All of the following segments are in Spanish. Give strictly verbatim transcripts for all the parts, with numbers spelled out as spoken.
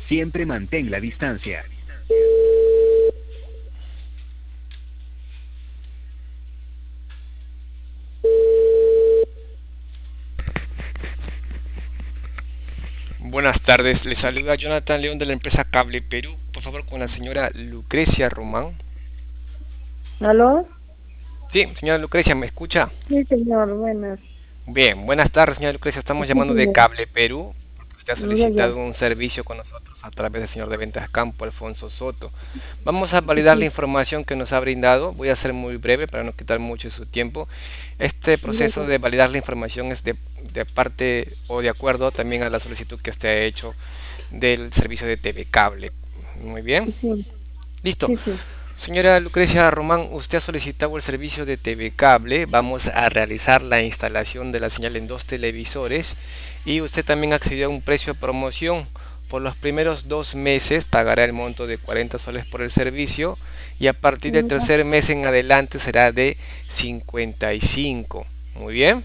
Siempre mantén la distancia. Buenas tardes, le saluda Jonathan León de la empresa Cable Perú. Por favor, con la señora Lucrecia Román. ¿Aló? Sí, señora Lucrecia, ¿me escucha? Sí, señor, buenas. Bien, buenas tardes, señora Lucrecia. Estamos Sí, llamando de señor. Cable Perú porque usted ha Ya, ya. solicitado un servicio con nosotros a través del señor de Ventas Campo, Alfonso Soto. Vamos a Sí, validar la sí, información que nos ha brindado. Voy a ser muy breve para no quitar mucho de su tiempo. Este ya, proceso ya. de validar la información es de, de parte o de acuerdo también a la solicitud que usted ha hecho del servicio de T V Cable. Muy bien. Sí, Listo. sí, sí. Señora Lucrecia Román, usted ha solicitado el servicio de T V Cable. Vamos a realizar la instalación de la señal en dos televisores y usted también accedió a un precio de promoción. Por los primeros dos meses pagará el monto de cuarenta soles por el servicio y a partir del Ya, tercer mes en adelante será de cincuenta y cinco. Muy bien.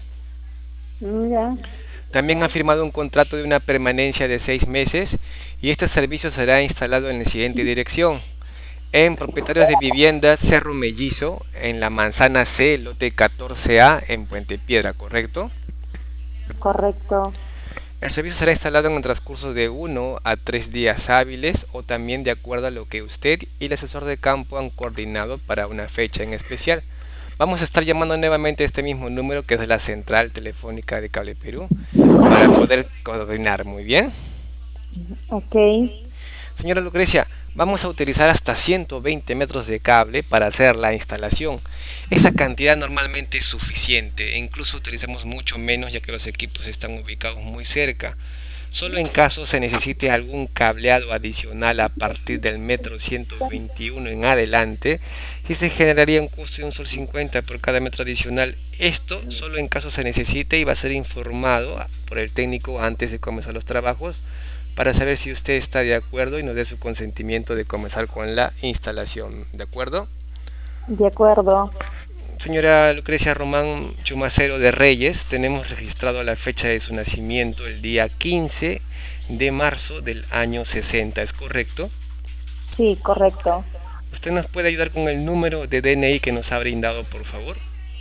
ya. También ha firmado un contrato de una permanencia de seis meses y este servicio será instalado en la siguiente dirección: en propietarios de vivienda Cerro Mellizo, en la manzana C, lote catorce A, en Puente Piedra, ¿correcto? Correcto. El servicio será instalado en el transcurso de uno a tres días hábiles o también de acuerdo a lo que usted y el asesor de campo han coordinado para una fecha en especial. Vamos a estar llamando nuevamente a este mismo número que es de la central telefónica de Cable Perú para poder coordinar. Muy bien. Ok. Señora Lucrecia, vamos a utilizar hasta ciento veinte metros de cable para hacer la instalación. Esa cantidad normalmente es suficiente e incluso utilizamos mucho menos ya que los equipos están ubicados muy cerca. Solo en caso se necesite algún cableado adicional a partir del metro ciento veintiuno en adelante, si se generaría un costo de un sol cincuenta por cada metro adicional. Esto solo en caso se necesite y va a ser informado por el técnico antes de comenzar los trabajos para saber si usted está de acuerdo y nos dé su consentimiento de comenzar con la instalación. ¿De acuerdo? De acuerdo. Señora Lucrecia Román Chumacero de Reyes, tenemos registrado la fecha de su nacimiento el día quince de marzo del año sesenta, ¿es correcto? Sí, correcto. ¿Usted nos puede ayudar con el número de D N I que nos ha brindado, por favor?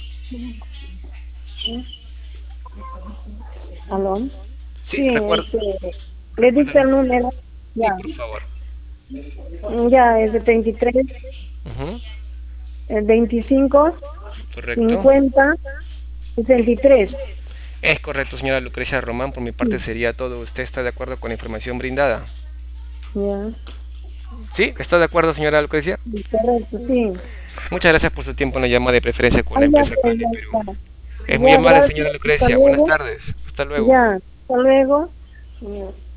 ¿Aló? Sí, Sí, recuerdo. este, le Recuerda. diste el número. Sí, Ya. por favor. Ya, es setenta y tres, Ujú, el veinticinco, correcto. cincuenta, sesenta y tres. Es correcto, señora Lucrecia Román. Por mi parte Sí, sería todo. ¿Usted está de acuerdo con la información brindada? ya. Sí, ¿está de acuerdo, señora Lucrecia? Sí, correcto, sí. Muchas gracias por su tiempo en la llamada de preferencia con Ah, la ya, empresa pues, Cable ya Perú. está. Es muy Ya, amable, gracias. señora Hasta Lucrecia. Buenas luego. tardes. Hasta luego. Ya, hasta luego. Ya.